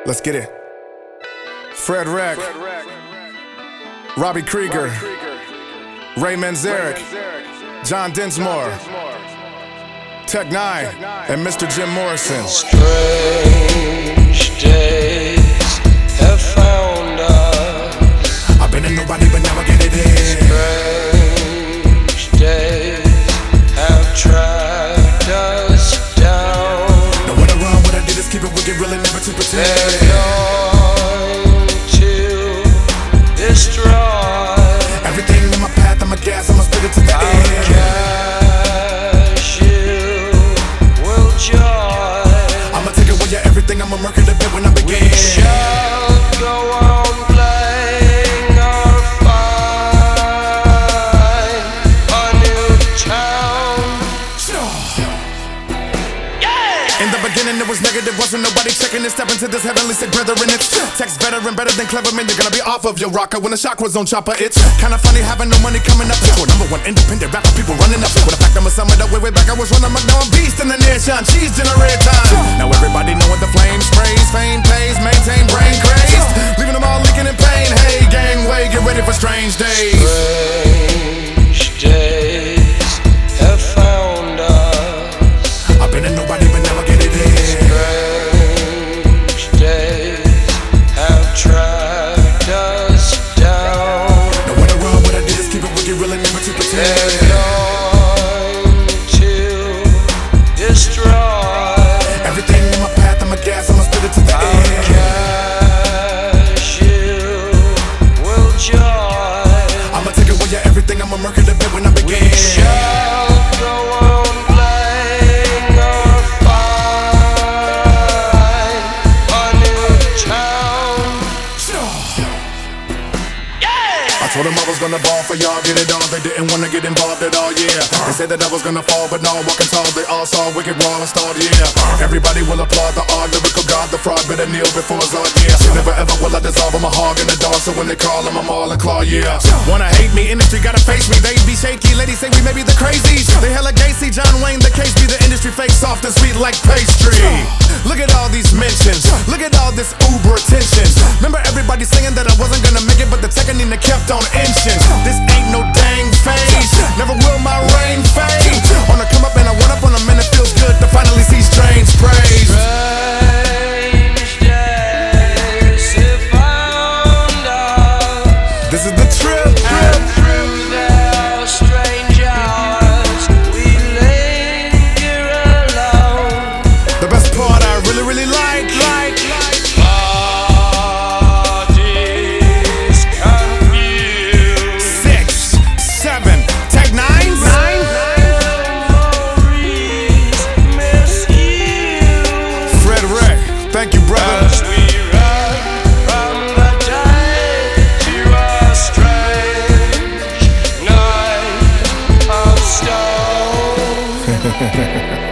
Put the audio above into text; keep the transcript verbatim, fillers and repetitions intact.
Let's get it. Fred Wreck, Robbie Krieger, Ray Manzarek, John Densmore, Tech Nine, and Mister Jim Morrison. Strange days have found us. I've been in nobody but never get it in. Strange days have tracked us down. Know what I run, what I did is keep it wicked, really never to pretend. They're going to destroy everything in my path, I'm a gas, I'ma spit it to the our end. cash, you will joy. I'ma take away your everything, I'ma murk it a bit when I begin. We shall go on playing our fine a new town. In the beginning it was negative, wasn't nobody checking it. Step into this heavenly sick brethren, it's text veteran, better than clever man. You're gonna be off of your rocker when the chakra's on chopper. It's kinda funny having no money coming up. For number one independent rapper, people running up. With the fact I'm a summer that way, way back I was running my dumb beast in the near shine. Cheese in a red time. Now everybody knowing the flame sprays, fame pays, maintain brain crazed, leaving them all leaking in pain. Hey gangway, get ready for strange days. Strange days have found us. I've been in nobody but never get it in. Strange days have tracked us down. Know what I run, what I did is keep it wicked, really never to They're pretend. going to destroy Everything in my path, I'm a gas, I'ma spit it to the our end. cash, you will joy. I'ma take away your everything, I'ma murk it a bit when I begin. We shall go on playing our fine a new town. I told them I was gonna ball for y'all, get it on. They didn't wanna get involved at all, yeah. They said that I was gonna fall, but no, walking tall. They all saw wicked raw and stalled, yeah. Everybody will applaud the art, lyrical god, the fraud. Better kneel before it's on, yeah. Never ever will I dissolve, I'm a hog in the dark. So when they call him, I'm all in claw, yeah. Wanna hate me, industry gotta face me. They be shaky, ladies say we may be the crazies. They hella Gacy, John Wayne, the case be the industry fake soft and sweet like pastry. Look at all these mentions, look at all this uber attention. Remember everybody saying that I wasn't gonna make it, but the Tekanina kept on inching. This ain't no dang phase, never will my reign fade. On the come up and I went up on them and it feels good to finally see strange praise. Strange days have found us. This is the trip. And through their strange hours, we linger alone. The best part I really, really like, like, like. Bodies confused. Six, seven, Tech Nines. Memories miss you. Fred Wreck, thank you, brother. As we run from the day to a strange night of stone.